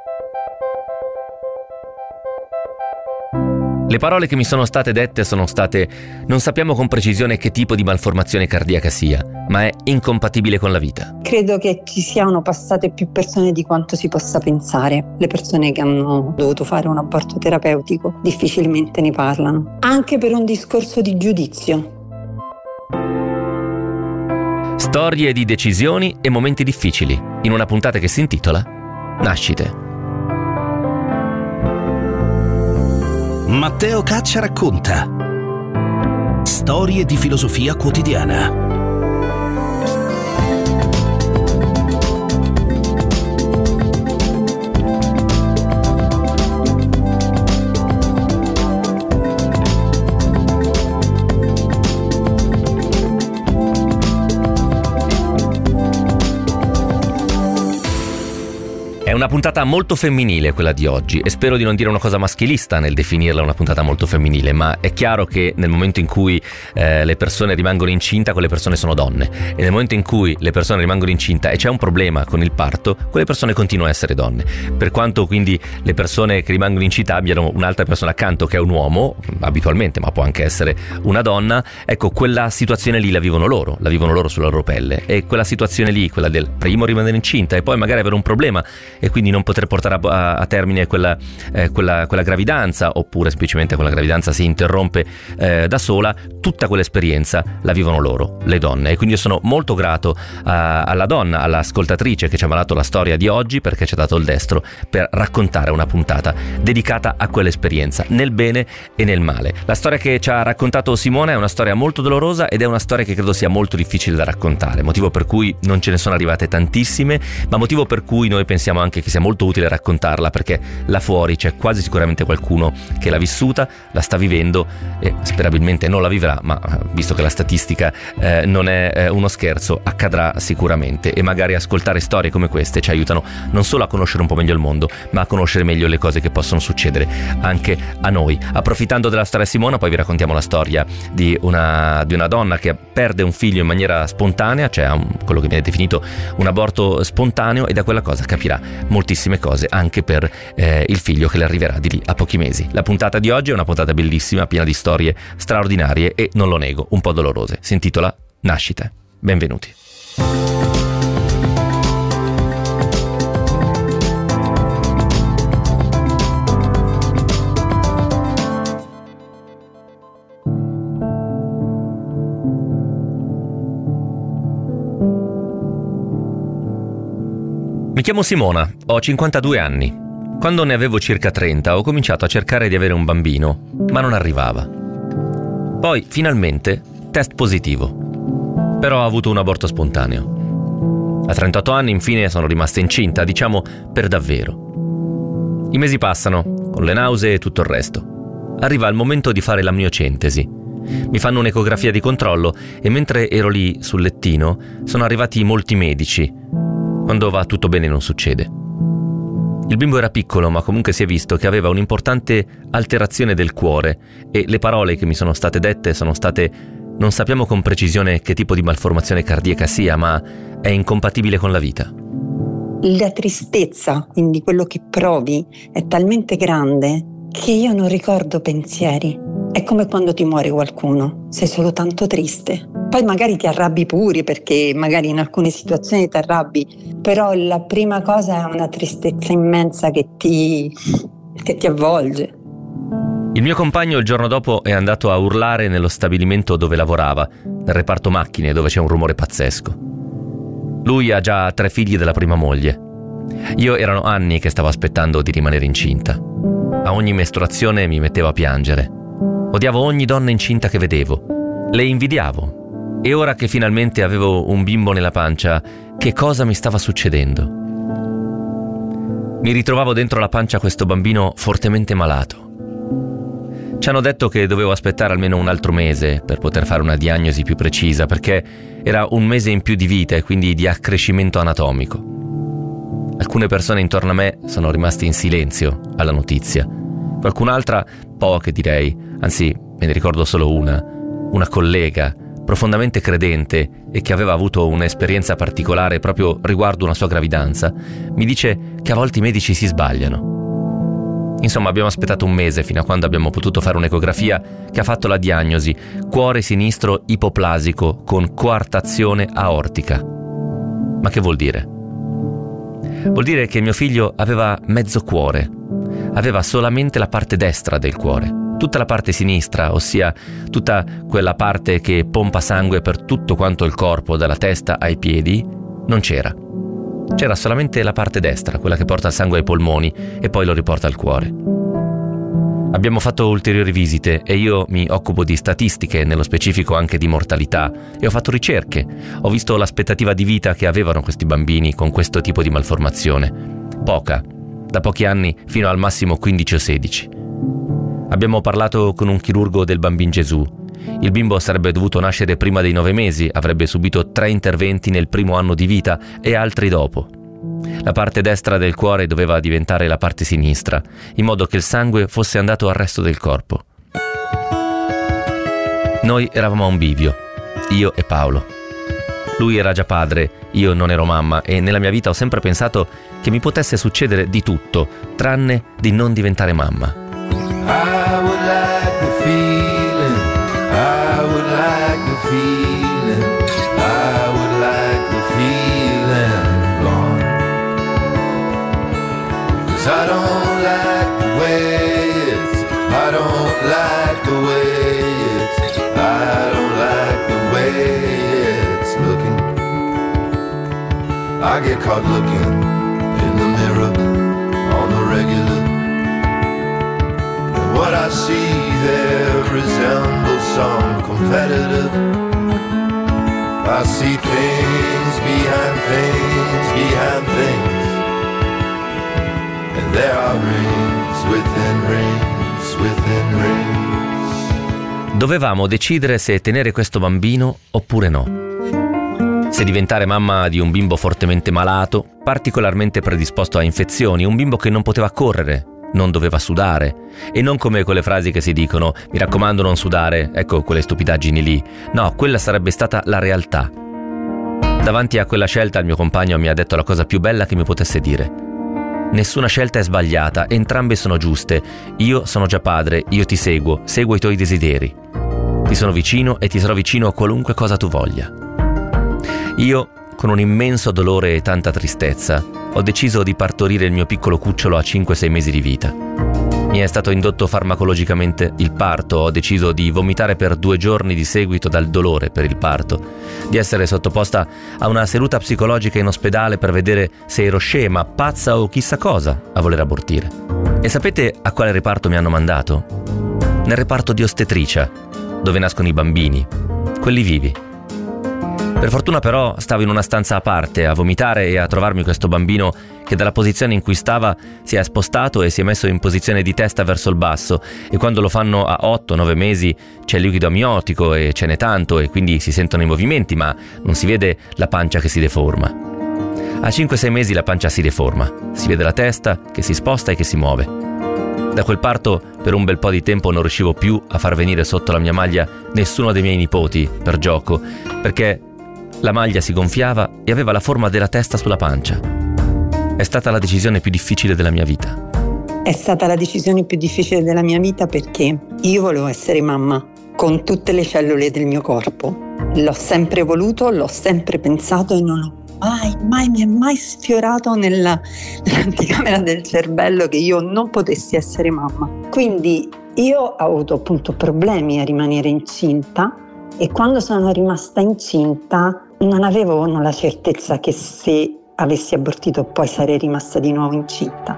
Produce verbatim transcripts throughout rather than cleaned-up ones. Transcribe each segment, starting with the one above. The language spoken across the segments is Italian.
Le parole che mi sono state dette sono state: non sappiamo con precisione che tipo di malformazione cardiaca sia, ma è incompatibile con la vita. Credo che ci siano passate più persone di quanto si possa pensare. Le persone che hanno dovuto fare un aborto terapeutico difficilmente ne parlano, anche per un discorso di giudizio. Storie di decisioni e momenti difficili, in una puntata che si intitola Nascite. Matteo Caccia racconta storie di filosofia quotidiana. È una puntata molto femminile quella di oggi e spero di non dire una cosa maschilista nel definirla una puntata molto femminile, ma è chiaro che nel momento in cui eh, le persone rimangono incinta, quelle persone sono donne, e nel momento in cui le persone rimangono incinta e c'è un problema con il parto, quelle persone continuano a essere donne. Per quanto quindi le persone che rimangono incinta abbiano un'altra persona accanto che è un uomo, abitualmente, ma può anche essere una donna, ecco, quella situazione lì la vivono loro, la vivono loro sulla loro pelle, e quella situazione lì, quella del primo rimanere incinta e poi magari avere un problema e quindi non poter portare a, a termine quella, eh, quella, quella gravidanza, oppure semplicemente quella gravidanza si interrompe eh, da sola, tutta quell'esperienza la vivono loro, le donne. E quindi io sono molto grato a, alla donna, all'ascoltatrice che ci ha mandato la storia di oggi, perché ci ha dato il destro per raccontare una puntata dedicata a quell'esperienza, nel bene e nel male. La storia che ci ha raccontato Simona è una storia molto dolorosa ed è una storia che credo sia molto difficile da raccontare, motivo per cui non ce ne sono arrivate tantissime, ma motivo per cui noi pensiamo anche che sia molto utile raccontarla, perché là fuori c'è quasi sicuramente qualcuno che l'ha vissuta, la sta vivendo e sperabilmente non la vivrà, ma visto che la statistica eh, non è eh, uno scherzo, accadrà sicuramente, e magari ascoltare storie come queste ci aiutano non solo a conoscere un po' meglio il mondo, ma a conoscere meglio le cose che possono succedere anche a noi. Approfittando della storia Simona, poi vi raccontiamo la storia di una, di una donna che perde un figlio in maniera spontanea, cioè un, quello che viene definito un aborto spontaneo, e da quella cosa capirà moltissime cose anche per eh, il figlio che le arriverà di lì a pochi mesi. La puntata di oggi è una puntata bellissima, piena di storie straordinarie e, non lo nego, un po' dolorose. Si intitola Nascite. Benvenuti. Mi chiamo Simona, ho cinquantadue anni. Quando ne avevo circa trenta ho cominciato a cercare di avere un bambino, ma non arrivava. Poi, finalmente, test positivo. Però ho avuto un aborto spontaneo. A trentotto anni, infine, sono rimasta incinta, diciamo per davvero. I mesi passano, con le nausee e tutto il resto. Arriva il momento di fare l'amniocentesi. Mi fanno un'ecografia di controllo e mentre ero lì sul lettino sono arrivati molti medici. Quando va tutto bene non succede. Il bimbo era piccolo, ma comunque si è visto che aveva un'importante alterazione del cuore, e le parole che mi sono state dette sono state: non sappiamo con precisione che tipo di malformazione cardiaca sia, ma è incompatibile con la vita. La tristezza, quindi quello che provi, è talmente grande che io non ricordo pensieri. È come quando ti muore qualcuno, sei solo tanto triste. Poi magari ti arrabbi pure, perché magari in alcune situazioni ti arrabbi, però la prima cosa è una tristezza immensa che ti, che ti avvolge. Il mio compagno il giorno dopo è andato a urlare nello stabilimento dove lavorava, nel reparto macchine, dove c'è un rumore pazzesco. Lui ha già tre figli della prima moglie. Io erano anni che stavo aspettando di rimanere incinta. A ogni mestruazione mi mettevo a piangere. Odiavo ogni donna incinta che vedevo. Le invidiavo. E ora che finalmente avevo un bimbo nella pancia, che cosa mi stava succedendo? Mi ritrovavo dentro la pancia questo bambino fortemente malato. Ci hanno detto che dovevo aspettare almeno un altro mese per poter fare una diagnosi più precisa, perché era un mese in più di vita e quindi di accrescimento anatomico. Alcune persone intorno a me sono rimaste in silenzio alla notizia. Qualcun'altra, poche direi, anzi me ne ricordo solo una, una collega, profondamente credente e che aveva avuto un'esperienza particolare proprio riguardo una sua gravidanza, mi dice che a volte i medici si sbagliano. Insomma, abbiamo aspettato un mese fino a quando abbiamo potuto fare un'ecografia che ha fatto la diagnosi: cuore sinistro ipoplasico con coartazione aortica. Ma che vuol dire? Vuol dire che mio figlio aveva mezzo cuore, aveva solamente la parte destra del cuore. Tutta la parte sinistra, ossia tutta quella parte che pompa sangue per tutto quanto il corpo, dalla testa ai piedi, non c'era. C'era solamente la parte destra, quella che porta il sangue ai polmoni e poi lo riporta al cuore. Abbiamo fatto ulteriori visite e io mi occupo di statistiche, nello specifico anche di mortalità, e ho fatto ricerche. Ho visto l'aspettativa di vita che avevano questi bambini con questo tipo di malformazione. Poca, da pochi anni fino al massimo quindici o sedici. Abbiamo parlato con un chirurgo del Bambin Gesù. Il bimbo sarebbe dovuto nascere prima dei nove mesi, avrebbe subito tre interventi nel primo anno di vita e altri dopo. La parte destra del cuore doveva diventare la parte sinistra, in modo che il sangue fosse andato al resto del corpo. Noi eravamo a un bivio, io e Paolo. Lui era già padre, io non ero mamma, e nella mia vita ho sempre pensato che mi potesse succedere di tutto, tranne di non diventare mamma. I would like the feeling, I would like the feeling, I would like the feeling gone. 'Cause I don't like the way it's, I don't like the way it's, I don't like the way it's looking. I get caught looking in the mirror on the regular. What I see there resembles some competitor. I see things behind things behind things, and there are rings within rings within rings. Dovevamo decidere se tenere questo bambino oppure no. Se diventare mamma di un bimbo fortemente malato, particolarmente predisposto a infezioni, un bimbo che non poteva correre, non doveva sudare, e non come quelle frasi che si dicono: mi raccomando non sudare, ecco quelle stupidaggini lì. No, quella sarebbe stata la realtà. Davanti a quella scelta il mio compagno mi ha detto la cosa più bella che mi potesse dire: nessuna scelta è sbagliata, entrambe sono giuste. Io sono già padre, io ti seguo, seguo i tuoi desideri. Ti sono vicino e ti sarò vicino a qualunque cosa tu voglia. Io, con un immenso dolore e tanta tristezza, ho deciso di partorire il mio piccolo cucciolo a cinque sei mesi di vita. Mi è stato indotto farmacologicamente il parto, ho deciso di vomitare per due giorni di seguito dal dolore per il parto, di essere sottoposta a una seduta psicologica in ospedale per vedere se ero scema, pazza o chissà cosa a voler abortire. E sapete a quale reparto mi hanno mandato? Nel reparto di ostetricia, dove nascono i bambini, quelli vivi. Per fortuna però stavo in una stanza a parte a vomitare e a trovarmi questo bambino che dalla posizione in cui stava si è spostato e si è messo in posizione di testa verso il basso, e quando lo fanno a otto nove mesi c'è il liquido amniotico e ce n'è tanto e quindi si sentono i movimenti, ma non si vede la pancia che si deforma. A cinque sei mesi la pancia si deforma, si vede la testa che si sposta e che si muove. Da quel parto per un bel po' di tempo non riuscivo più a far venire sotto la mia maglia nessuno dei miei nipoti per gioco, perché la maglia si gonfiava e aveva la forma della testa sulla pancia. È stata la decisione più difficile della mia vita. È stata la decisione più difficile della mia vita perché io volevo essere mamma con tutte le cellule del mio corpo. L'ho sempre voluto, l'ho sempre pensato e non ho mai, mai, mi è mai sfiorato nella, nell'anticamera del cervello che io non potessi essere mamma. Quindi io ho avuto appunto problemi a rimanere incinta, e quando sono rimasta incinta non avevo la certezza che se avessi abortito poi sarei rimasta di nuovo incinta.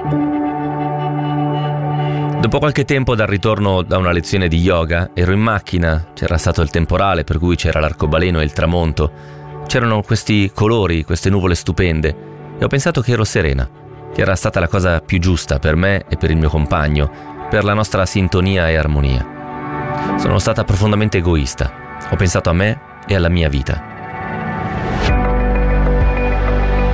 Dopo qualche tempo dal ritorno da una lezione di yoga ero in macchina, c'era stato il temporale per cui c'era l'arcobaleno e il tramonto, c'erano questi colori, queste nuvole stupende, e ho pensato che ero serena, che era stata la cosa più giusta per me e per il mio compagno, per la nostra sintonia e armonia. Sono stata profondamente egoista. Ho pensato a me e alla mia vita.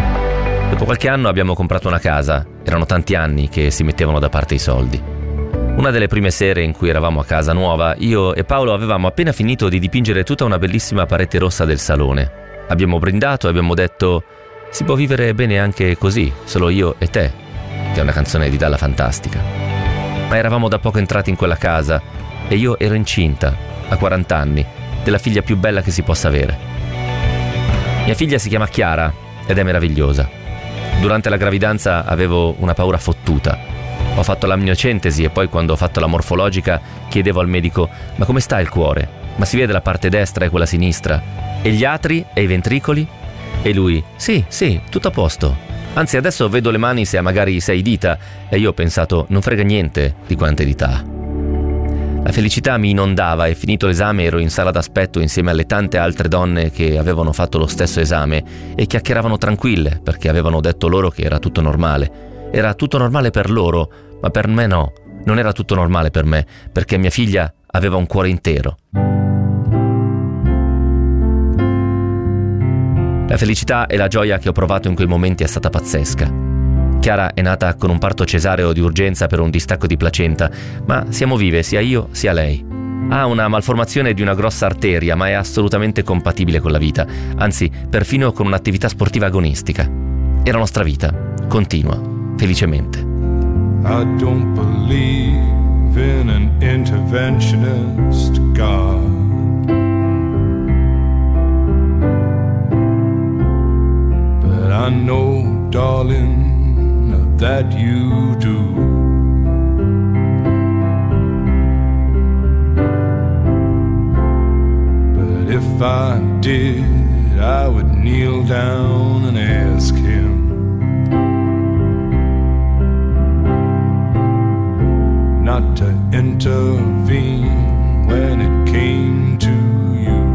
Dopo qualche anno abbiamo comprato una casa. Erano tanti anni che si mettevano da parte i soldi. Una delle prime sere in cui eravamo a casa nuova, io e Paolo avevamo appena finito di dipingere tutta una bellissima parete rossa del salone. Abbiamo brindato e abbiamo detto: si può vivere bene anche così, solo io e te, che è una canzone di Dalla Fantastica. Ma eravamo da poco entrati in quella casa e io ero incinta, a quaranta anni, della figlia più bella che si possa avere. Mia figlia si chiama Chiara ed è meravigliosa. Durante la gravidanza avevo una paura fottuta. Ho fatto l'amniocentesi e poi, quando ho fatto la morfologica, chiedevo al medico: ma come sta il cuore? Ma si vede la parte destra e quella sinistra? E gli atri e i ventricoli? E lui: sì, sì, tutto a posto. Anzi, adesso vedo le mani se ha magari sei dita. E io ho pensato: non frega niente di quante dita ha. La felicità mi inondava e, finito l'esame, ero in sala d'aspetto insieme alle tante altre donne che avevano fatto lo stesso esame e chiacchieravano tranquille perché avevano detto loro che era tutto normale. Era tutto normale per loro, ma per me no. Non era tutto normale per me, perché mia figlia aveva un cuore intero. La felicità e la gioia che ho provato in quei momenti è stata pazzesca. Chiara è nata con un parto cesareo di urgenza per un distacco di placenta, ma siamo vive sia io sia lei. Ha una malformazione di una grossa arteria, ma è assolutamente compatibile con la vita, anzi perfino con un'attività sportiva agonistica. È la nostra vita, continua. Felicemente. I don't believe in an interventionist God. But I know, darling, that you do. But if I did, I would kneel down and ask him not to intervene when it came to you.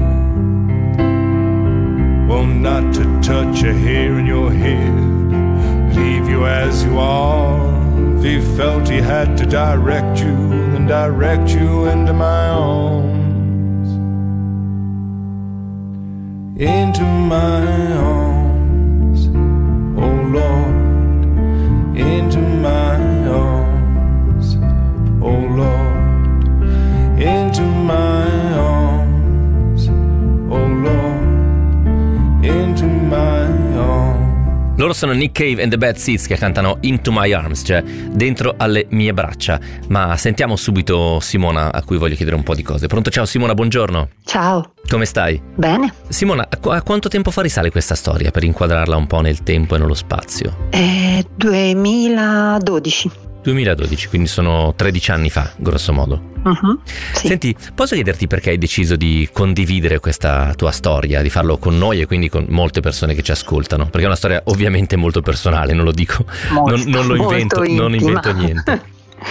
Well, not to touch a hair in your head, leave you as you are. If he felt he had to direct you, then direct you into my arms. Into my arms, oh Lord, into my arms. Oh Lord, into my arms. Oh Lord, into my arms. Loro sono Nick Cave and the Bad Seeds, che cantano Into My Arms, cioè dentro alle mie braccia. Ma sentiamo subito Simona, a cui voglio chiedere un po' di cose. Pronto? Ciao Simona, buongiorno. Ciao. Come stai? Bene. Simona, a, qu- a quanto tempo fa risale questa storia, per inquadrarla un po' nel tempo e nello spazio? È duemiladodici. duemiladodici, quindi sono tredici anni fa, grosso modo. Uh-huh, sì. Senti, posso chiederti perché hai deciso di condividere questa tua storia, di farlo con noi e quindi con molte persone che ci ascoltano? Perché è una storia ovviamente molto personale, non lo dico, molto, non, non lo invento, non invento niente.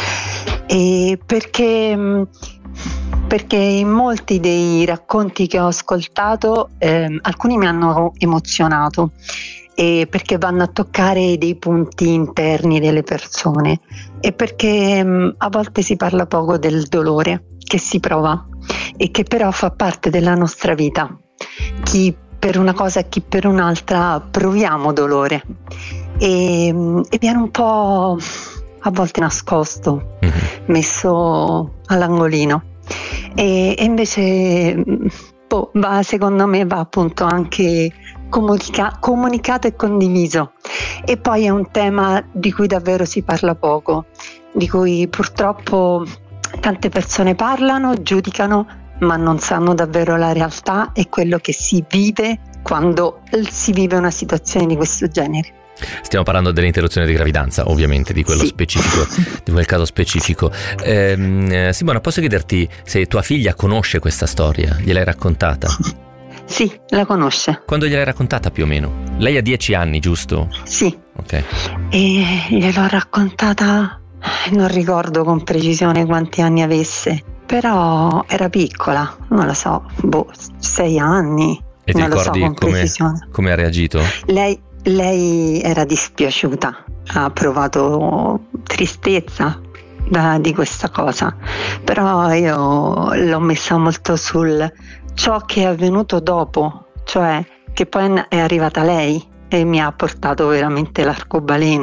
E perché, perché in molti dei racconti che ho ascoltato, eh, alcuni mi hanno emozionato. E perché vanno a toccare dei punti interni delle persone e perché mh, a volte si parla poco del dolore che si prova e che però fa parte della nostra vita. Chi per una cosa e chi per un'altra proviamo dolore e, mh, e viene un po' a volte nascosto, mm-hmm. messo all'angolino e, e invece mh, boh, va, secondo me va appunto anche Comunica- comunicato e condiviso. E poi è un tema di cui davvero si parla poco, di cui purtroppo tante persone parlano, giudicano, ma non sanno davvero la realtà e quello che si vive quando si vive una situazione di questo genere. Stiamo parlando dell'interruzione di gravidanza, ovviamente, di quello sì. specifico, di quel caso specifico. Ehm, Simona, posso chiederti se tua figlia conosce questa storia? Gliel'hai raccontata? Sì, la conosce. Quando gliel'hai raccontata più o meno? Lei ha dieci anni, giusto? Sì. Ok. E gliel'ho raccontata, non ricordo con precisione quanti anni avesse, però era piccola, non lo so, boh, sei anni. E ti non ricordi lo so con come, come ha reagito? Lei, lei era dispiaciuta, ha provato tristezza da, di questa cosa, però io l'ho messa molto sul ciò che è avvenuto dopo, cioè che poi è arrivata lei e mi ha portato veramente l'arcobaleno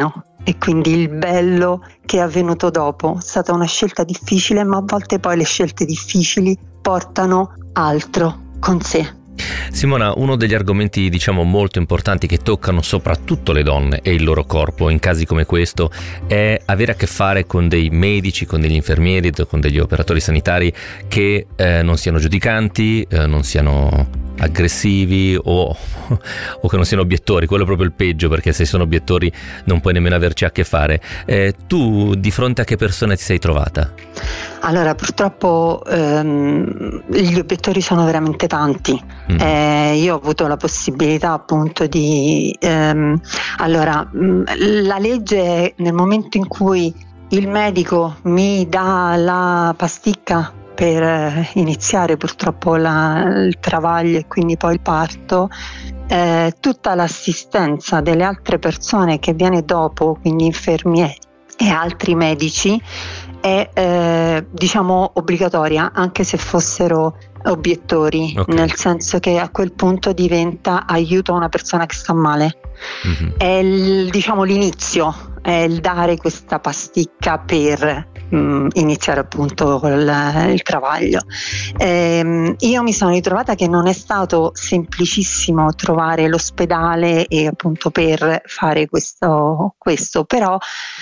e quindi il bello che è avvenuto dopo. È stata una scelta difficile, ma a volte poi le scelte difficili portano altro con sé. Simona, uno degli argomenti diciamo molto importanti che toccano soprattutto le donne e il loro corpo in casi come questo è avere a che fare con dei medici, con degli infermieri, con degli operatori sanitari che eh, non siano giudicanti, eh, non siano aggressivi o, o che non siano obiettori. Quello è proprio il peggio, perché se sono obiettori non puoi nemmeno averci a che fare. Eh, tu di fronte a che persone ti sei trovata? Allora, purtroppo ehm, gli obiettori sono veramente tanti. Mm. Eh, io ho avuto la possibilità appunto di ehm, allora mh, la legge, nel momento in cui il medico mi dà la pasticca per iniziare purtroppo la, il travaglio e quindi poi il parto, eh, tutta l'assistenza delle altre persone che viene dopo, quindi infermieri e altri medici, è eh, diciamo obbligatoria, anche se fossero obiettori, okay. Nel senso che a quel punto diventa aiuto a una persona che sta male. Mm-hmm. È il, diciamo l'inizio, è il dare questa pasticca per mh, iniziare appunto il, il travaglio. Ehm, io mi sono ritrovata che non è stato semplicissimo trovare l'ospedale e appunto per fare questo, questo però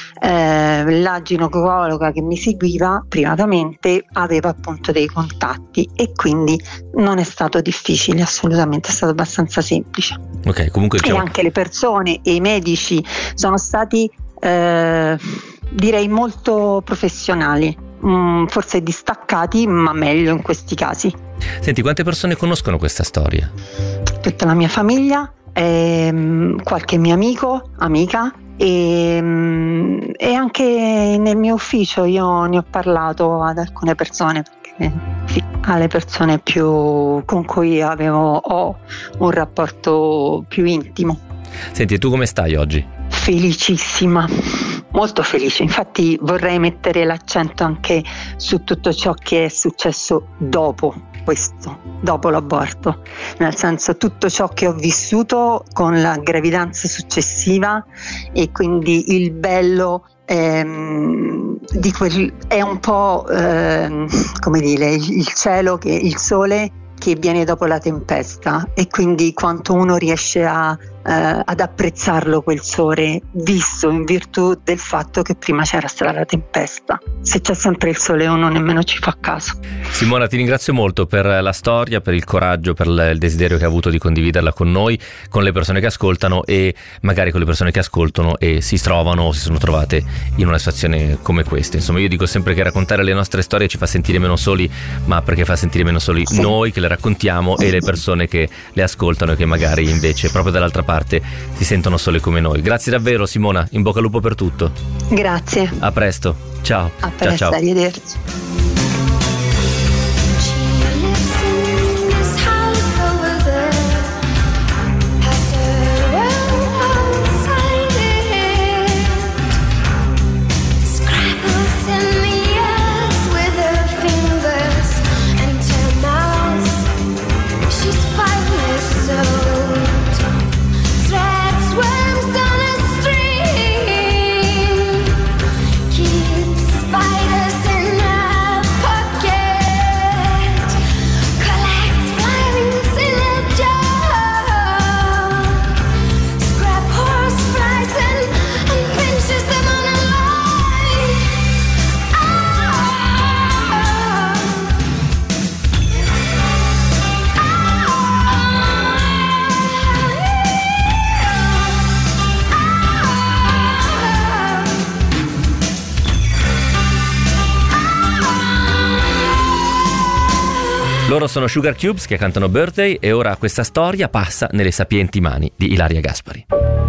eh, la ginecologa che mi seguiva privatamente aveva appunto dei contatti e quindi non è stato difficile, assolutamente, è stato abbastanza semplice. Ok, comunque diciamo... E anche le persone e i medici sono stati eh, direi molto professionali, mm, forse distaccati, ma meglio in questi casi. Senti, quante persone conoscono questa storia? Tutta la mia famiglia, ehm, qualche mio amico, amica e, e anche nel mio ufficio io ne ho parlato ad alcune persone, perché sì, alle persone più con cui avevo ho un rapporto più intimo. Senti, tu come stai oggi? Felicissima, molto felice. Infatti vorrei mettere l'accento anche su tutto ciò che è successo dopo questo, dopo l'aborto, nel senso tutto ciò che ho vissuto con la gravidanza successiva e quindi il bello ehm, di quel, è un po' ehm, come dire il cielo, che il sole che viene dopo la tempesta, e quindi quanto uno riesce a eh, ad apprezzarlo quel sole, visto in virtù del fatto che prima c'era stata la tempesta. Se c'è sempre il sole uno nemmeno ci fa caso. Simona, ti ringrazio molto per la storia, per il coraggio, per il desiderio che hai avuto di condividerla con noi, con le persone che ascoltano e magari con le persone che ascoltano e si trovano o si sono trovate in una situazione come questa. Insomma, io dico sempre che raccontare le nostre storie ci fa sentire meno soli, ma perché fa sentire meno soli sì. noi che le raccontiamo e le persone che le ascoltano e che magari invece proprio dall'altra parte si sentono sole come noi. Grazie davvero Simona, in bocca al lupo per tutto. Grazie. A presto. Ciao. A presto, ciao, ciao. Arrivederci. Loro sono Sugar Cubes che cantano Birthday e ora questa storia passa nelle sapienti mani di Ilaria Gaspari.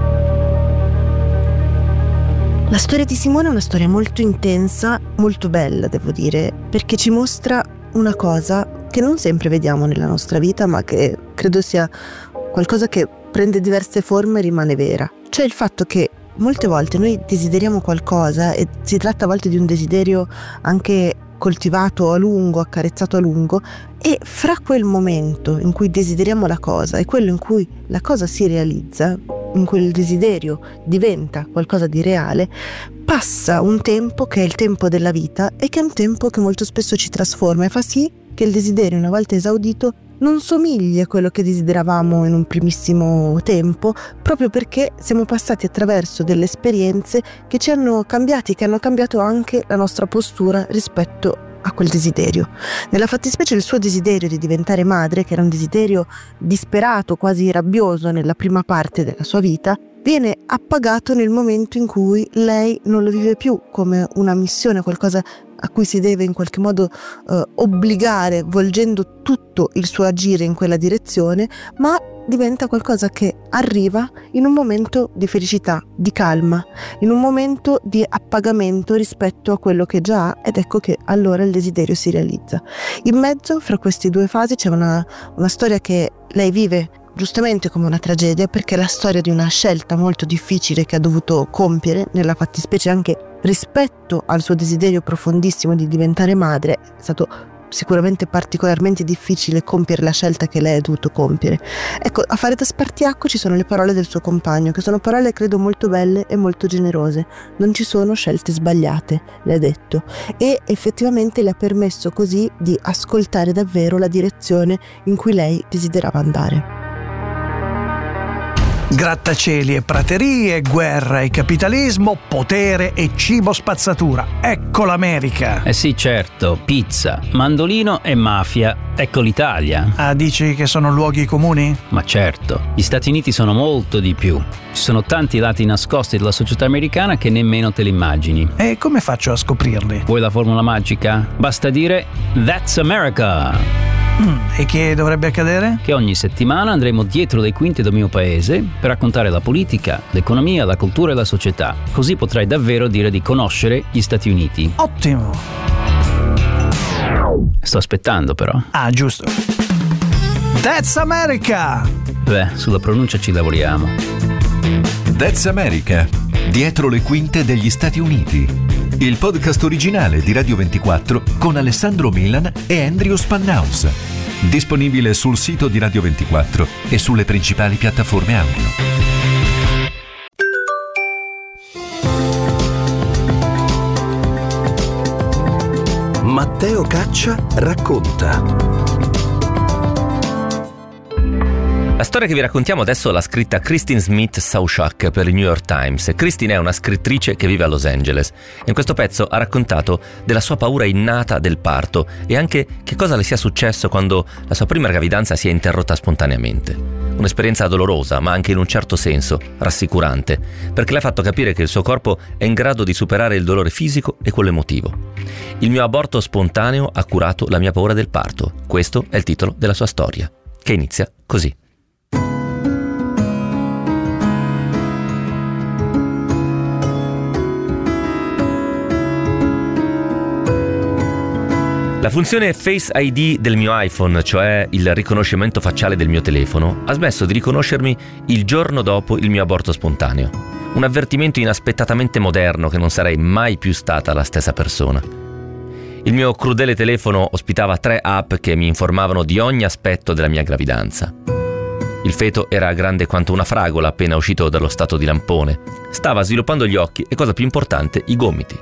La storia di Simona è una storia molto intensa, molto bella devo dire, perché ci mostra una cosa che non sempre vediamo nella nostra vita, ma che credo sia qualcosa che prende diverse forme e rimane vera. Cioè il fatto che molte volte noi desideriamo qualcosa e si tratta a volte di un desiderio anche coltivato a lungo, accarezzato a lungo, e fra quel momento in cui desideriamo la cosa e quello in cui la cosa si realizza, in cui il desiderio diventa qualcosa di reale, passa un tempo che è il tempo della vita e che è un tempo che molto spesso ci trasforma e fa sì che il desiderio, una volta esaudito, non somigli a quello che desideravamo in un primissimo tempo, proprio perché siamo passati attraverso delle esperienze che ci hanno cambiati, che hanno cambiato anche la nostra postura rispetto a quel desiderio. Nella fattispecie il suo desiderio di diventare madre, che era un desiderio disperato, quasi rabbioso nella prima parte della sua vita, viene appagato nel momento in cui lei non lo vive più come una missione, qualcosa a cui si deve in qualche modo eh, obbligare, volgendo tutto il suo agire in quella direzione, ma diventa qualcosa che arriva in un momento di felicità, di calma, in un momento di appagamento rispetto a quello che già ha, ed ecco che allora il desiderio si realizza. In mezzo, fra queste due fasi, c'è una, una storia che lei vive giustamente come una tragedia, perché è la storia di una scelta molto difficile che ha dovuto compiere, nella fattispecie anche rispetto al suo desiderio profondissimo di diventare madre. È stato sicuramente particolarmente difficile compiere la scelta che lei ha dovuto compiere. Ecco, a fare da spartiacque ci sono le parole del suo compagno, che sono parole credo molto belle e molto generose. Non ci sono scelte sbagliate, le ha detto, e effettivamente le ha permesso così di ascoltare davvero la direzione in cui lei desiderava andare. Grattacieli e praterie, guerra e capitalismo, potere e cibo spazzatura. Ecco l'America. Eh sì, certo, pizza, mandolino e mafia. Ecco l'Italia. Ah, dici che sono luoghi comuni? Ma certo, gli Stati Uniti sono molto di più. Ci sono tanti lati nascosti della società americana che nemmeno te li immagini. E come faccio a scoprirli? Vuoi la formula magica? Basta dire That's America! Mm, e che dovrebbe accadere? Che ogni settimana andremo dietro le quinte del mio paese per raccontare la politica, l'economia, la cultura e la società. Così potrai davvero dire di conoscere gli Stati Uniti. Ottimo! Sto aspettando però. Ah, giusto. That's America! Beh, sulla pronuncia ci lavoriamo. That's America, dietro le quinte degli Stati Uniti. Il podcast originale di Radio ventiquattro con Alessandro Milan e Andrew Spannaus. Disponibile sul sito di Radio ventiquattro e sulle principali piattaforme audio. Matteo Caccia racconta. La storia che vi raccontiamo adesso l'ha scritta Christine Smith Sauchak per il New York Times. Christine è una scrittrice che vive a Los Angeles e in questo pezzo ha raccontato della sua paura innata del parto e anche che cosa le sia successo quando la sua prima gravidanza si è interrotta spontaneamente. Un'esperienza dolorosa, ma anche in un certo senso rassicurante, perché le ha fatto capire che il suo corpo è in grado di superare il dolore fisico e quello emotivo. Il mio aborto spontaneo ha curato la mia paura del parto. Questo è il titolo della sua storia, che inizia così. La funzione Face I D del mio iPhone, cioè il riconoscimento facciale del mio telefono, ha smesso di riconoscermi il giorno dopo il mio aborto spontaneo. Un avvertimento inaspettatamente moderno che non sarei mai più stata la stessa persona. Il mio crudele telefono ospitava tre app che mi informavano di ogni aspetto della mia gravidanza. Il feto era grande quanto una fragola appena uscito dallo stato di lampone. Stava sviluppando gli occhi e, cosa più importante, i gomiti.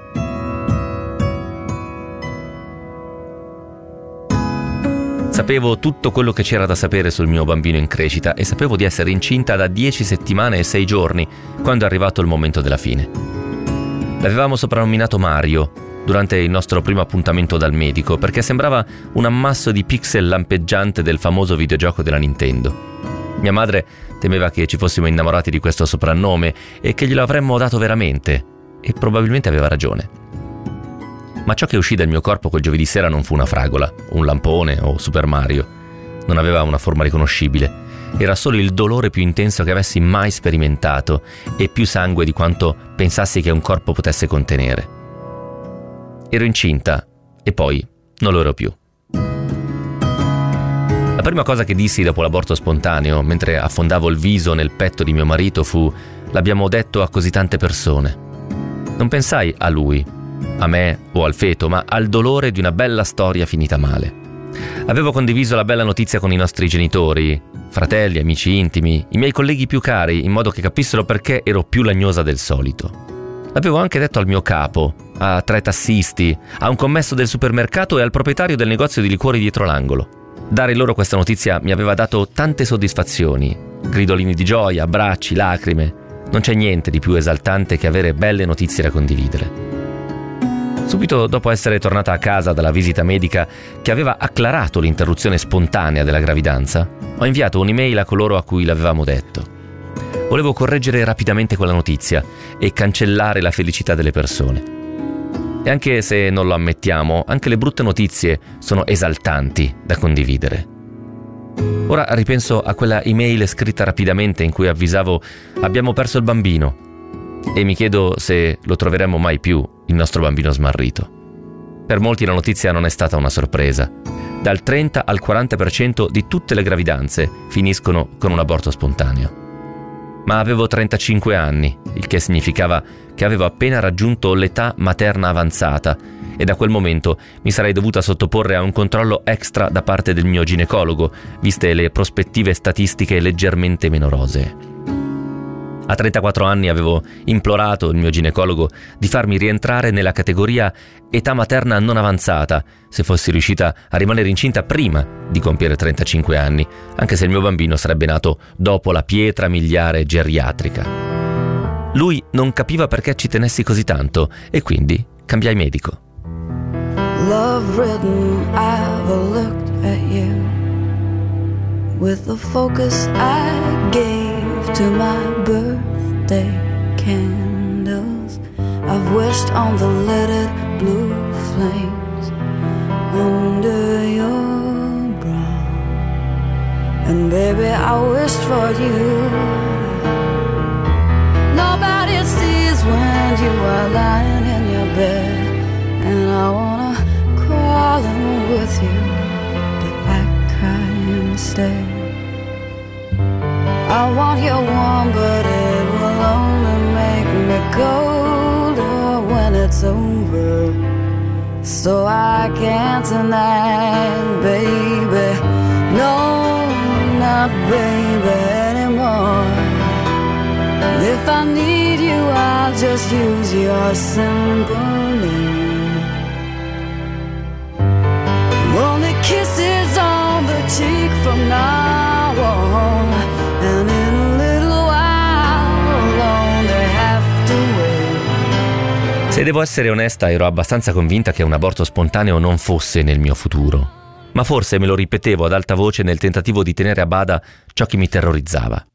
Sapevo tutto quello che c'era da sapere sul mio bambino in crescita e sapevo di essere incinta da dieci settimane e sei giorni quando è arrivato il momento della fine. L'avevamo soprannominato Mario durante il nostro primo appuntamento dal medico perché sembrava un ammasso di pixel lampeggiante del famoso videogioco della Nintendo. Mia madre temeva che ci fossimo innamorati di questo soprannome e che glielo avremmo dato veramente, e probabilmente aveva ragione. Ma ciò che uscì dal mio corpo quel giovedì sera non fu una fragola, un lampone o Super Mario. Non aveva una forma riconoscibile. Era solo il dolore più intenso che avessi mai sperimentato e più sangue di quanto pensassi che un corpo potesse contenere. Ero incinta e poi non lo ero più. La prima cosa che dissi dopo l'aborto spontaneo, mentre affondavo il viso nel petto di mio marito, fu: l'abbiamo detto a così tante persone. Non pensai a lui, a me o al feto, ma al dolore di una bella storia finita male. Avevo condiviso la bella notizia con i nostri genitori, fratelli, amici intimi, i miei colleghi più cari, in modo che capissero perché ero più lagnosa del solito. L'avevo anche detto al mio capo, a tre tassisti, a un commesso del supermercato e al proprietario del negozio di liquori dietro l'angolo. Dare loro questa notizia mi aveva dato tante soddisfazioni, gridolini di gioia, abbracci, lacrime. Non c'è niente di più esaltante che avere belle notizie da condividere. Subito dopo essere tornata a casa dalla visita medica che aveva acclarato l'interruzione spontanea della gravidanza, ho inviato un'email a coloro a cui l'avevamo detto. Volevo correggere rapidamente quella notizia e cancellare la felicità delle persone. E anche se non lo ammettiamo, anche le brutte notizie sono esaltanti da condividere. Ora ripenso a quella email scritta rapidamente in cui avvisavo «Abbiamo perso il bambino» e mi chiedo se lo troveremo mai più, il nostro bambino smarrito. Per molti la notizia non è stata una sorpresa. Dal trenta al quaranta per cento di tutte le gravidanze finiscono con un aborto spontaneo. Ma avevo trentacinque anni, il che significava che avevo appena raggiunto l'età materna avanzata e da quel momento mi sarei dovuta sottoporre a un controllo extra da parte del mio ginecologo, viste le prospettive statistiche leggermente meno rosee. A trentaquattro anni avevo implorato il mio ginecologo di farmi rientrare nella categoria età materna non avanzata, se fossi riuscita a rimanere incinta prima di compiere trentacinque anni, anche se il mio bambino sarebbe nato dopo la pietra miliare geriatrica. Lui non capiva perché ci tenessi così tanto e quindi cambiai medico. Love written, I've looked at you with the focus I gave to my birthday candles. I've wished on the lidded blue flames under your brow. And baby, I wished for you. Nobody sees when you are lying in your bed, and I wanna crawl in with you, but I cry instead. I want you warm, but it will only make me colder when it's over. So I can't tonight, baby. No, not baby anymore. If I need you, I'll just use your simple name. Only kisses on the cheek from now on. And in a little while, long they have to wait. Se devo essere onesta, ero abbastanza convinta che un aborto spontaneo non fosse nel mio futuro. Ma forse me lo ripetevo ad alta voce nel tentativo di tenere a bada ciò che mi terrorizzava.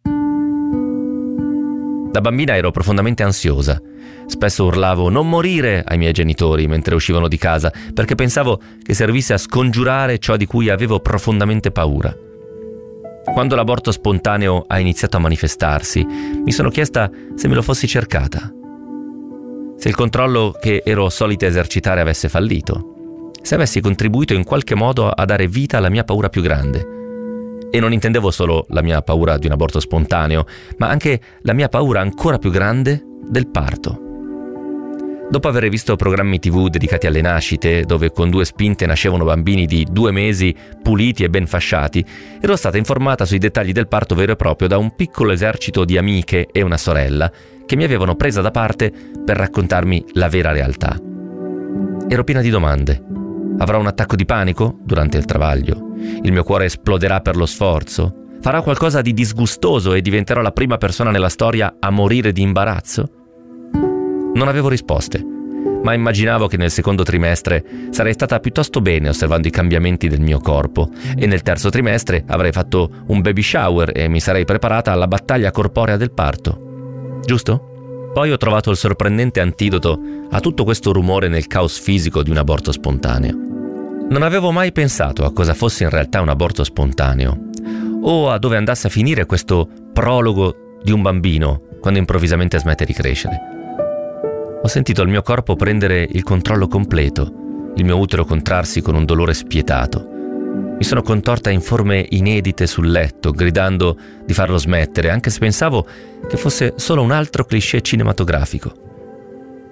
Da bambina ero profondamente ansiosa. Spesso urlavo «non morire» ai miei genitori mentre uscivano di casa, perché pensavo che servisse a scongiurare ciò di cui avevo profondamente paura. Quando l'aborto spontaneo ha iniziato a manifestarsi, mi sono chiesta se me lo fossi cercata. Se il controllo che ero solita esercitare avesse fallito. Se avessi contribuito in qualche modo a dare vita alla mia paura più grande. E non intendevo solo la mia paura di un aborto spontaneo, ma anche la mia paura ancora più grande del parto. Dopo aver visto programmi tivù dedicati alle nascite, dove con due spinte nascevano bambini di due mesi puliti e ben fasciati, ero stata informata sui dettagli del parto vero e proprio da un piccolo esercito di amiche e una sorella che mi avevano presa da parte per raccontarmi la vera realtà. Ero piena di domande. Avrò un attacco di panico durante il travaglio? Il mio cuore esploderà per lo sforzo? Farò qualcosa di disgustoso e diventerò la prima persona nella storia a morire di imbarazzo? Non avevo risposte, ma immaginavo che nel secondo trimestre sarei stata piuttosto bene osservando i cambiamenti del mio corpo e nel terzo trimestre avrei fatto un baby shower e mi sarei preparata alla battaglia corporea del parto. Giusto? Poi ho trovato il sorprendente antidoto a tutto questo rumore nel caos fisico di un aborto spontaneo. Non avevo mai pensato a cosa fosse in realtà un aborto spontaneo o a dove andasse a finire questo prologo di un bambino quando improvvisamente smette di crescere. Ho sentito il mio corpo prendere il controllo completo, il mio utero contrarsi con un dolore spietato. Mi sono contorta in forme inedite sul letto, gridando di farlo smettere, anche se pensavo che fosse solo un altro cliché cinematografico.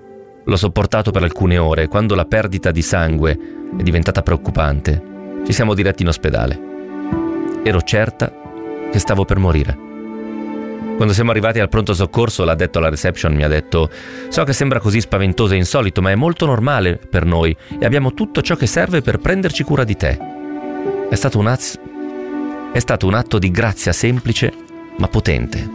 L'ho sopportato per alcune ore. Quando la perdita di sangue è diventata preoccupante, ci siamo diretti in ospedale. Ero certa che stavo per morire. Quando siamo arrivati al pronto soccorso, l'addetto alla reception mi ha detto: so che sembra così spaventoso e insolito, ma è molto normale per noi e abbiamo tutto ciò che serve per prenderci cura di te. È stato un, az... è stato un atto di grazia semplice ma potente.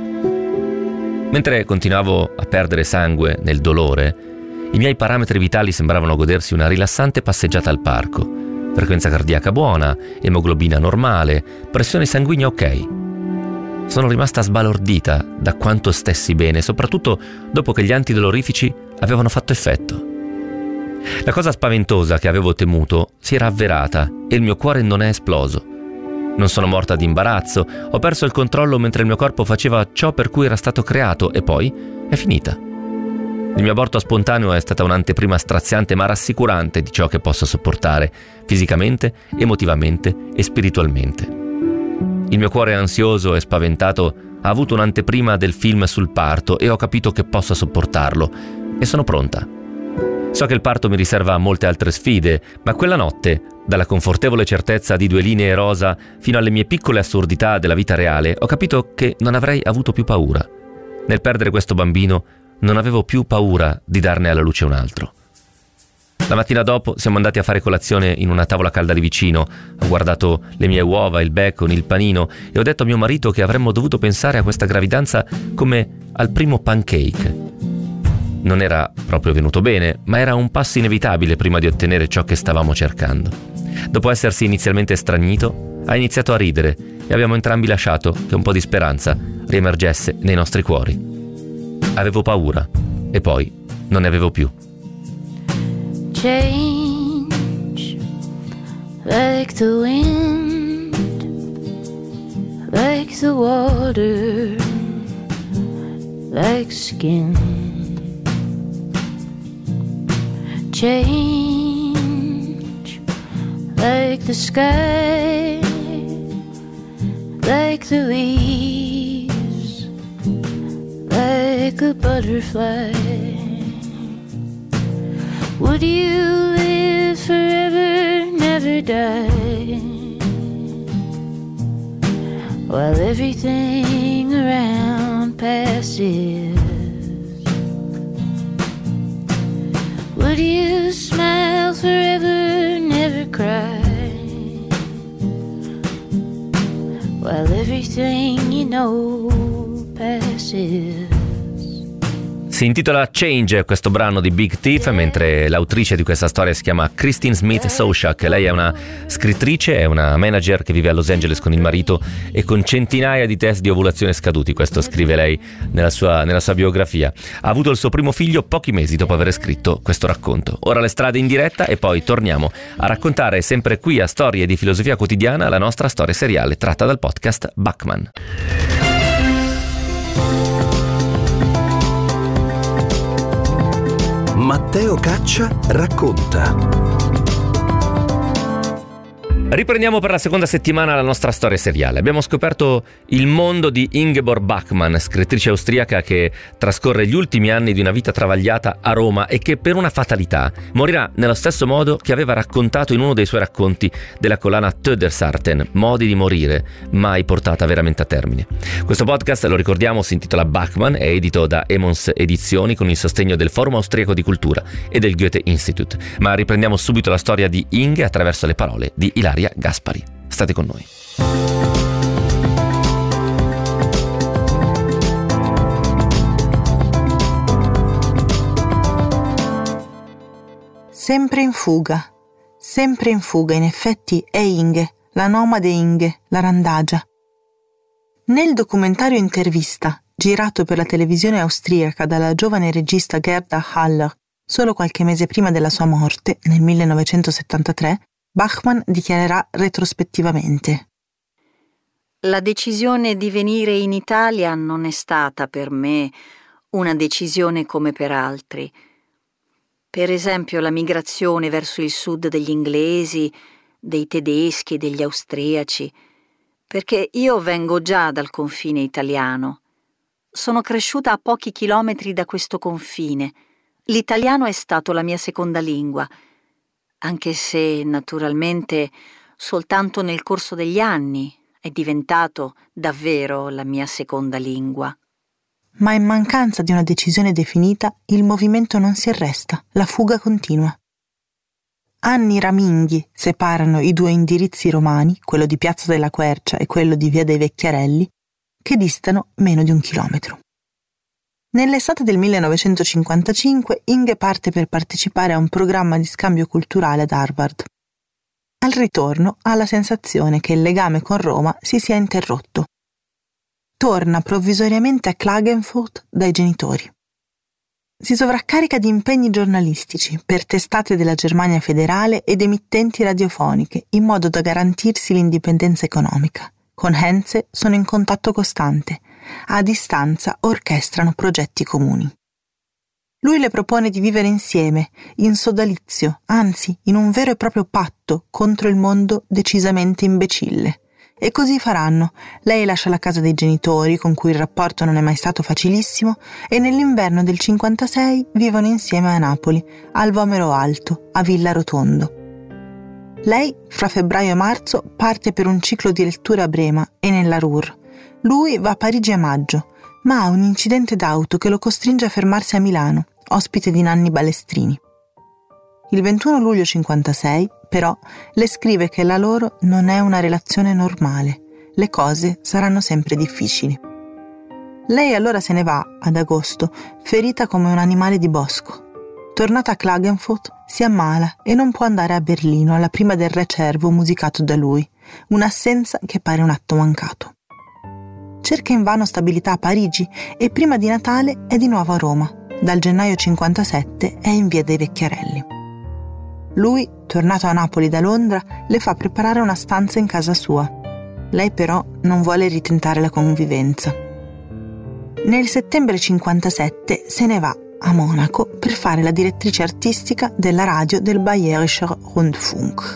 Mentre continuavo a perdere sangue nel dolore, i miei parametri vitali sembravano godersi una rilassante passeggiata al parco. Frequenza cardiaca buona, emoglobina normale, pressione sanguigna ok. Sono rimasta sbalordita da quanto stessi bene, soprattutto dopo che gli antidolorifici avevano fatto effetto. La cosa spaventosa che avevo temuto si era avverata e il mio cuore non è esploso. Non sono morta di imbarazzo, ho perso il controllo mentre il mio corpo faceva ciò per cui era stato creato e poi è finita. Il mio aborto spontaneo è stata un'anteprima straziante ma rassicurante di ciò che posso sopportare, fisicamente, emotivamente e spiritualmente. Il mio cuore ansioso e spaventato ha avuto un'anteprima del film sul parto e ho capito che posso sopportarlo e sono pronta. So che il parto mi riserva molte altre sfide, ma quella notte, dalla confortevole certezza di due linee rosa fino alle mie piccole assurdità della vita reale, ho capito che non avrei avuto più paura. Nel perdere questo bambino non avevo più paura di darne alla luce un altro. La mattina dopo siamo andati a fare colazione in una tavola calda di vicino. Ho guardato le mie uova, il bacon, il panino e ho detto a mio marito che avremmo dovuto pensare a questa gravidanza come al primo pancake. Non era proprio venuto bene, ma era un passo inevitabile prima di ottenere ciò che stavamo cercando. Dopo essersi inizialmente stranito, ha iniziato a ridere e abbiamo entrambi lasciato che un po' di speranza riemergesse nei nostri cuori. Avevo paura e poi non ne avevo più. Change like the wind, like the water, like skin. Change like the sky, like the leaves, like a butterfly. Would you live forever, never die, while everything around passes? Would you smile forever, never cry, while everything you know passes? Si intitola Change questo brano di Big Thief, mentre l'autrice di questa storia si chiama Christine Smith Soshak. Lei è una scrittrice, è una manager che vive a Los Angeles con il marito e con centinaia di test di ovulazione scaduti. Questo scrive lei nella sua, nella sua biografia. Ha avuto il suo primo figlio pochi mesi dopo aver scritto questo racconto. Ora le strade in diretta e poi torniamo a raccontare sempre qui a Storie di Filosofia Quotidiana la nostra storia seriale tratta dal podcast Bachman. Matteo Caccia racconta. Riprendiamo per la seconda settimana la nostra storia seriale. Abbiamo scoperto il mondo di Ingeborg Bachmann, scrittrice austriaca che trascorre gli ultimi anni di una vita travagliata a Roma e che per una fatalità morirà nello stesso modo che aveva raccontato in uno dei suoi racconti della collana Töddersarten, Modi di morire, mai portata veramente a termine. Questo podcast, lo ricordiamo, si intitola Bachmann, è edito da Emons Edizioni con il sostegno del Forum Austriaco di Cultura e del Goethe Institut. Ma riprendiamo subito la storia di Inge attraverso le parole di Ilaria Gaspari. State con noi. Sempre in fuga, sempre in fuga, in effetti è Inge, la nomade Inge, la randagia. Nel documentario Intervista, girato per la televisione austriaca dalla giovane regista Gerda Haller solo qualche mese prima della sua morte, nel millenovecentosettantatré, Bachmann dichiarerà retrospettivamente: La decisione di venire in Italia non è stata per me una decisione come per altri. Per esempio la migrazione verso il sud degli inglesi, dei tedeschi, degli austriaci, perché io vengo già dal confine italiano. Sono cresciuta a pochi chilometri da questo confine, L'italiano è stato la mia seconda lingua, anche se naturalmente soltanto nel corso degli anni è diventato davvero la mia seconda lingua. Ma in mancanza di una decisione definita, il movimento non si arresta, la fuga continua. Anni raminghi separano i due indirizzi romani, quello di Piazza della Quercia e quello di Via dei Vecchiarelli, che distano meno di un chilometro. Nell'estate del millenovecentocinquantacinque Inge parte per partecipare a un programma di scambio culturale ad Harvard. Al ritorno ha la sensazione che il legame con Roma si sia interrotto. Torna provvisoriamente a Klagenfurt dai genitori. Si sovraccarica di impegni giornalistici per testate della Germania federale ed emittenti radiofoniche in modo da garantirsi l'indipendenza economica. Con Henze sono in contatto costante. A distanza orchestrano progetti comuni. Lui le propone di vivere insieme, in sodalizio, anzi in un vero e proprio patto contro il mondo decisamente imbecille. E così faranno. Lei lascia la casa dei genitori, con cui il rapporto non è mai stato facilissimo, e nell'inverno del cinquantasei vivono insieme a Napoli, al Vomero Alto, a Villa Rotondo. Lei, fra febbraio e marzo, parte per un ciclo di letture a Brema e nella Ruhr. Lui va a Parigi a maggio, ma ha un incidente d'auto che lo costringe a fermarsi a Milano, ospite di Nanni Balestrini. Il ventuno luglio cinquantasei, però, le scrive che la loro non è una relazione normale. Le cose saranno sempre difficili. Lei allora se ne va, ad agosto, ferita come un animale di bosco. Tornata a Klagenfurt, si ammala e non può andare a Berlino alla prima del Re Cervo musicato da lui, un'assenza che pare un atto mancato. Cerca invano stabilità a Parigi e prima di Natale è di nuovo a Roma. Dal gennaio cinquantasette è in Via dei Vecchiarelli. Lui, tornato a Napoli da Londra, le fa preparare una stanza in casa sua. Lei però non vuole ritentare la convivenza. Nel settembre cinquantasette se ne va a Monaco per fare la direttrice artistica della radio del Bayerischer Rundfunk.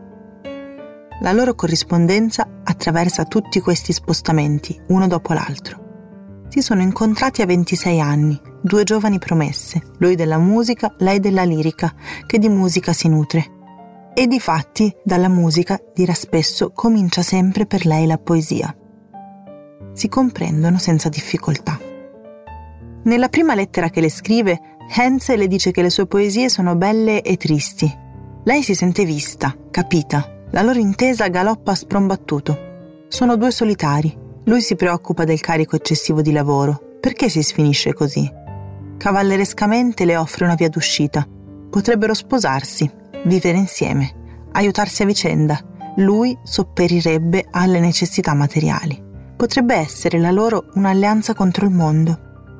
La loro corrispondenza attraversa tutti questi spostamenti, uno dopo l'altro. Si sono incontrati a ventisei anni, due giovani promesse, lui della musica, lei della lirica, che di musica si nutre. E difatti, dalla musica, dirà spesso, comincia sempre per lei la poesia. Si comprendono senza difficoltà. Nella prima lettera che le scrive, Henze le dice che le sue poesie sono belle e tristi. Lei si sente vista, capita. La loro intesa galoppa a sprombattuto. Sono due solitari. Lui si preoccupa del carico eccessivo di lavoro. Perché si sfinisce così? Cavallerescamente le offre una via d'uscita. Potrebbero sposarsi, vivere insieme, aiutarsi a vicenda. Lui sopperirebbe alle necessità materiali. Potrebbe essere la loro un'alleanza contro il mondo.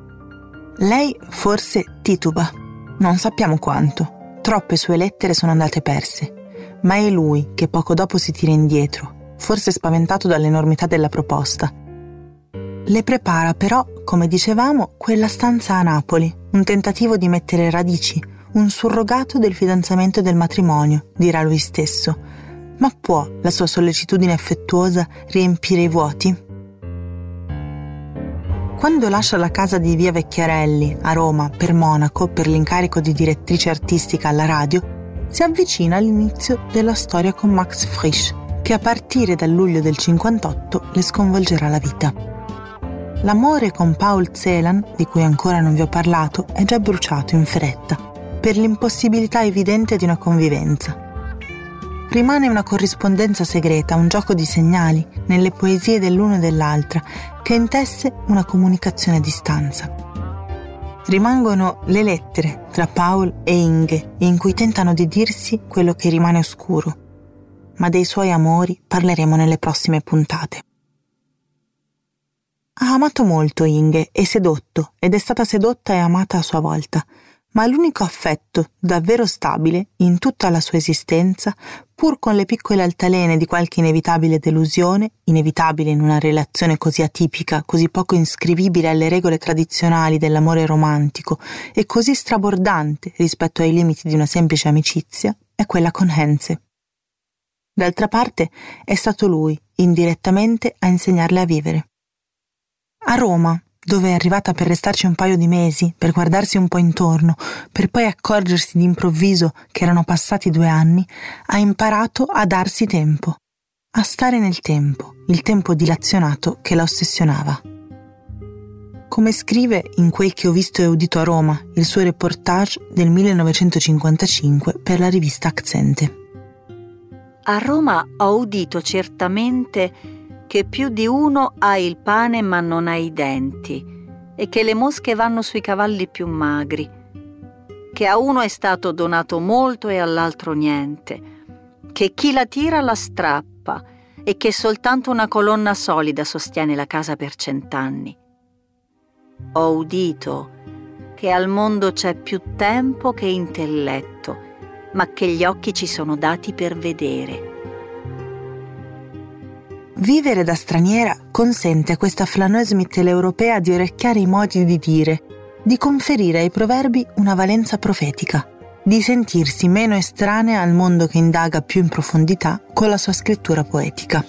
Lei forse tituba. Non sappiamo quanto. Troppe sue lettere sono andate perse. Ma è lui che poco dopo si tira indietro, forse spaventato dall'enormità della proposta. Le prepara però, come dicevamo, quella stanza a Napoli, un tentativo di mettere radici, un surrogato del fidanzamento e del matrimonio, dirà lui stesso. Ma può la sua sollecitudine affettuosa riempire i vuoti? Quando lascia la casa di Via Vecchiarelli, a Roma, per Monaco, per l'incarico di direttrice artistica alla radio, si avvicina all'inizio della storia con Max Frisch, che a partire dal luglio del cinquantotto le sconvolgerà la vita. L'amore con Paul Celan, di cui ancora non vi ho parlato, è già bruciato in fretta, per l'impossibilità evidente di una convivenza. Rimane una corrispondenza segreta, un gioco di segnali, nelle poesie dell'uno e dell'altra, che intesse una comunicazione a distanza. Rimangono le lettere tra Paul e Inge, in cui tentano di dirsi quello che rimane oscuro. Ma dei suoi amori parleremo nelle prossime puntate. Ha amato molto Inge e sedotto, ed è stata sedotta e amata a sua volta, ma l'unico affetto davvero stabile in tutta la sua esistenza, pur con le piccole altalene di qualche inevitabile delusione, inevitabile in una relazione così atipica, così poco iscrivibile alle regole tradizionali dell'amore romantico e così strabordante rispetto ai limiti di una semplice amicizia, è quella con Henze. D'altra parte è stato lui, indirettamente, a insegnarle a vivere. A Roma, dove è arrivata per restarci un paio di mesi, per guardarsi un po' intorno, per poi accorgersi d'improvviso che erano passati due anni, ha imparato a darsi tempo, a stare nel tempo, il tempo dilazionato che la ossessionava. Come scrive in Quel che ho visto e udito a Roma, il suo reportage del millenovecentocinquantacinque per la rivista Accente. A Roma ho udito certamente che più di uno ha il pane ma non ha i denti, e che le mosche vanno sui cavalli più magri, che a uno è stato donato molto e all'altro niente, che chi la tira la strappa e che soltanto una colonna solida sostiene la casa per cent'anni. Ho udito che al mondo c'è più tempo che intelletto, ma che gli occhi ci sono dati per vedere. Vivere da straniera consente a questa flâneuse mitteleuropea di orecchiare i modi di dire, di conferire ai proverbi una valenza profetica, di sentirsi meno estranea al mondo che indaga più in profondità con la sua scrittura poetica.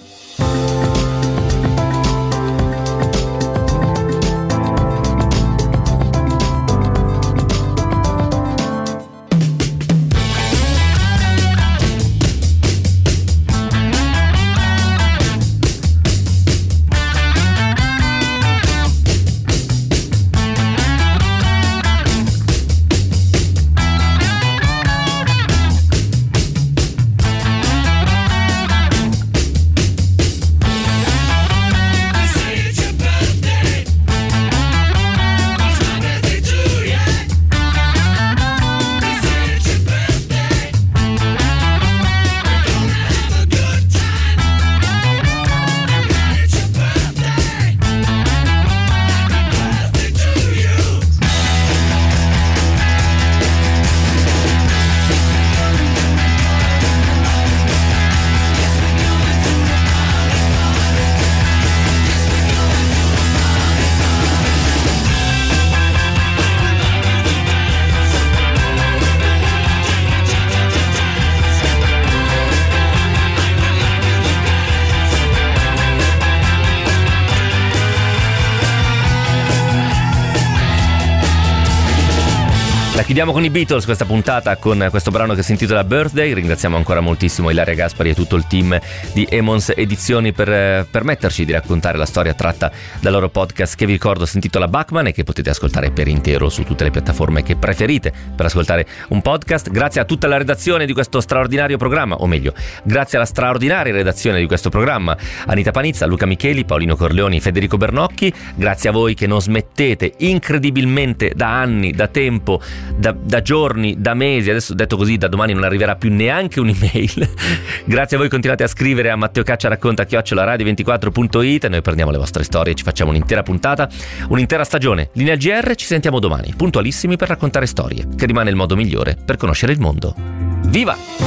La chiudiamo con i Beatles questa puntata, con questo brano che si intitola Birthday. Ringraziamo ancora moltissimo Ilaria Gaspari e tutto il team di Emons Edizioni per eh, permetterci di raccontare la storia tratta dal loro podcast, che vi ricordo si intitola Bachman e che potete ascoltare per intero su tutte le piattaforme che preferite per ascoltare un podcast. Grazie a tutta la redazione di questo straordinario programma, o meglio, grazie alla straordinaria redazione di questo programma: Anita Panizza, Luca Micheli, Paolino Corleoni, Federico Bernocchi. Grazie a voi che non smettete incredibilmente da anni, da tempo, Da, da giorni, da mesi. Adesso detto così, da domani non arriverà più neanche un'email. Grazie a voi, continuate a scrivere a Matteo Caccia racconta chiocciola radio ventiquattro punto it e noi prendiamo le vostre storie e ci facciamo un'intera puntata, un'intera stagione. Linea G R, ci sentiamo domani puntualissimi per raccontare storie, che rimane il modo migliore per conoscere il mondo. Viva!